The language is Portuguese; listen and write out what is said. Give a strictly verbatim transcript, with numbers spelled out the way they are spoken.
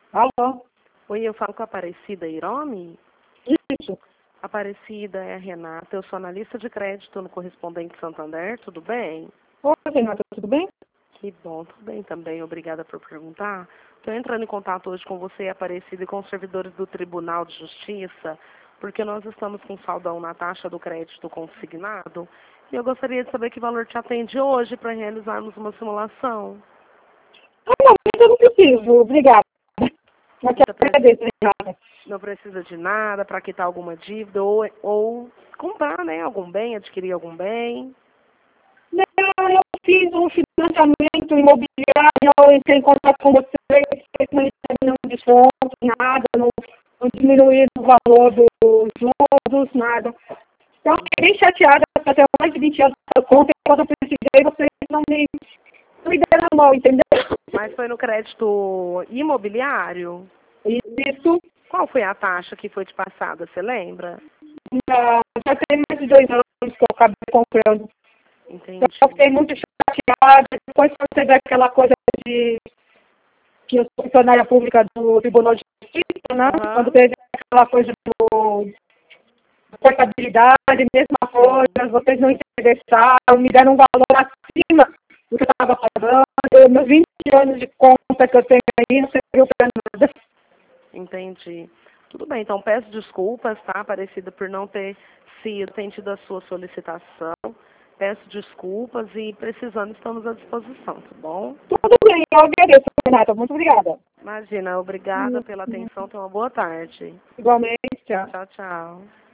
Alô? Oi, eu falo com a Aparecida Irome? Isso. Aparecida, é a Renata, eu sou analista de crédito no Correspondente Santander, tudo bem? Oi, Renata, tudo bem? Que bom, tudo bem também, obrigada por perguntar. Estou entrando em contato hoje com você, Aparecida, e com os servidores do Tribunal de Justiça, porque nós estamos com saldão na taxa do crédito consignado, e eu gostaria de saber que valor te atende hoje para realizarmos uma simulação. Ah, não, mas eu não preciso, obrigada. Mas Você pre- agradeço, Renata. não precisa de nada para quitar alguma dívida ou, ou comprar, né, algum bem, adquirir algum bem. Não, eu fiz um financiamento imobiliário, eu entrei em contato com vocês, vocês não receberam nenhum desconto, nada, não, não diminuíram o valor dos juros, nada. Então, eu fiquei bem chateada, até mais de vinte anos essa conta, e quando eu precisei, vocês não me, não me deram a mão, entendeu? Mas foi no crédito imobiliário? Isso. Qual foi a taxa que foi te passada, você lembra? Não, já tem mais de dois anos que eu acabei comprando. Entendi. Então, eu fiquei muito chateada. Depois quando você vê aquela coisa de que eu sou funcionária pública do Tribunal de Justiça, né? Aham. Quando teve aquela coisa do da portabilidade, mesma coisa, vocês não interessaram, me deram um valor acima do que eu estava pagando. Eu, meus vinte anos de conta que eu tenho aí não serviu para nada. Entendi. Tudo bem, então peço desculpas, tá, Aparecida, por não ter sido atendido a sua solicitação. Peço desculpas e precisando estamos à disposição, tá bom? Tudo bem, eu agradeço, Renata. Muito obrigada. Imagina, obrigada pela atenção, tenha uma boa tarde. Igualmente, tchau. Tchau, tchau.